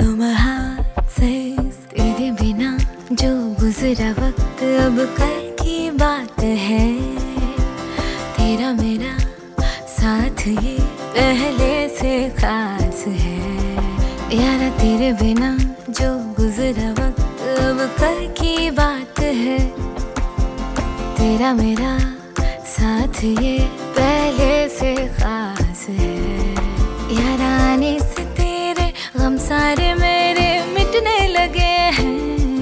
तेरे बिना जो गुजरा वक्त अब कल की बात है। तेरा मेरा साथ ये पहले से खास है। यारा तेरे बिना जो गुजरा वक्त अब कल की बात है। तेरा मेरा साथ ये पहले से खास है। यारा आने से तेरे गम सारे मेरे मिटने लगे हैं।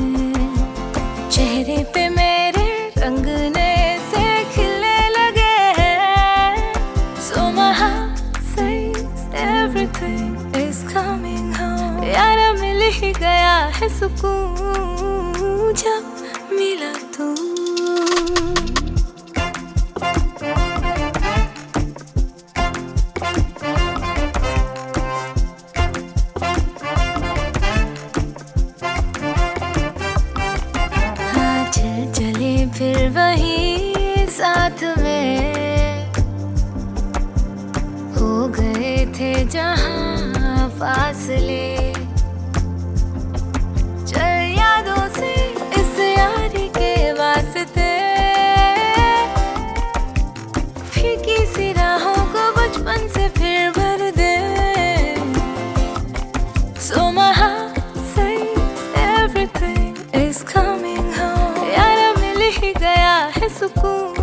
चेहरे पे मेरे रंग नए से खिलने लगे हैं। So my heart says everything is coming home। यारा मिल ही गया है सुकून जब मिला तू। चले फिर वही साथ में, हो गए थे जहां फासले। चल यादों से इस यारी के वास्ते, फीकी सी राहों को बचपन से फिर भर दे। So my heart says everything is coming home। यारा मिल ही गया है सुकून